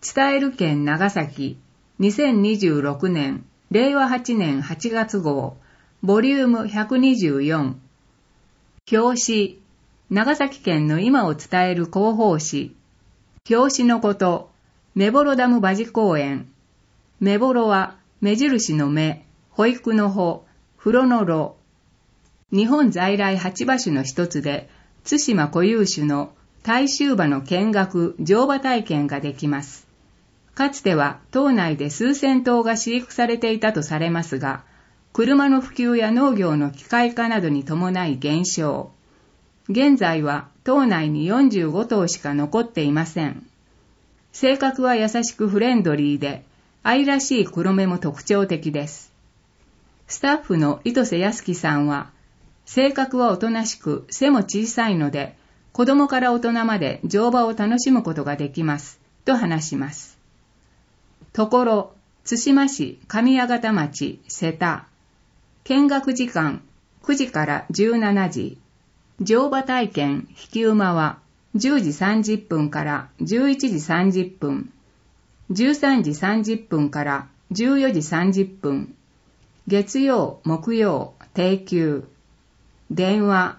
伝える県長崎2026年令和8年8月号ボリューム124表紙長崎県の今を伝える広報誌表紙のこと目幌ダム馬事公園目幌は目印の目保育の保風呂の呂日本在来8馬種の一つで対馬固有種の大衆馬の見学乗馬体験ができます。かつては島内で数千頭が飼育されていたとされますが、車の普及や農業の機械化などに伴い減少。現在は島内に45頭しか残っていません。性格は優しくフレンドリーで、愛らしい黒目も特徴的です。スタッフの糸瀬康樹さんは、性格はおとなしく背も小さいので、子供から大人まで乗馬を楽しむことができます、と話します。ところ、対馬市上八幡町瀬田。見学時間9時から17時。乗馬体験引き馬は10時30分から11時30分。13時30分から14時30分。月曜、木曜、定休。電話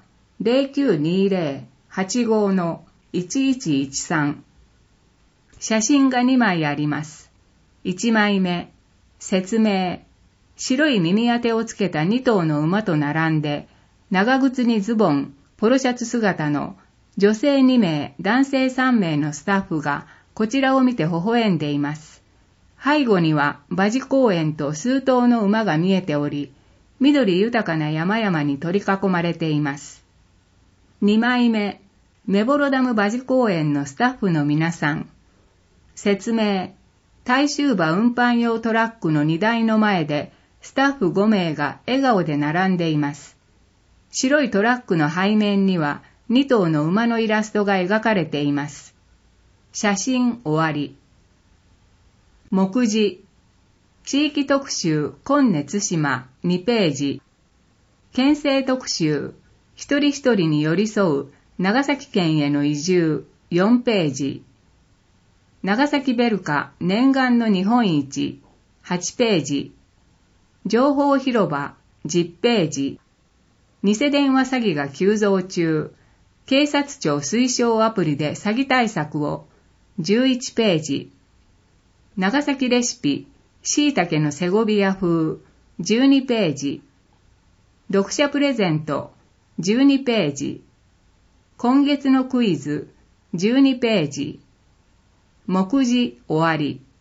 0920-85-1113。写真が2枚あります。1枚目、説明。白い耳当てをつけた2頭の馬と並んで、長靴にズボン、ポロシャツ姿の女性2名、男性3名のスタッフがこちらを見て微笑んでいます。背後には馬事公園と数頭の馬が見えており、緑豊かな山々に取り囲まれています。2枚目、目幌ダム馬事公園のスタッフの皆さん。説明。大衆馬運搬用トラックの荷台の前で、スタッフ5名が笑顔で並んでいます。白いトラックの背面には2頭の馬のイラストが描かれています。写真終わり。目次。地域特集今根対馬2ページ。県政特集一人一人に寄り添う長崎県への移住4ページ。長崎ベルカ念願の日本一8ページ。情報広場10ページ。偽電話詐欺が急増中。警察庁推奨アプリで詐欺対策を11ページ。長崎レシピ椎茸のセゴビア風12ページ。読者プレゼント12ページ。今月のクイズ12ページ。目次終わり。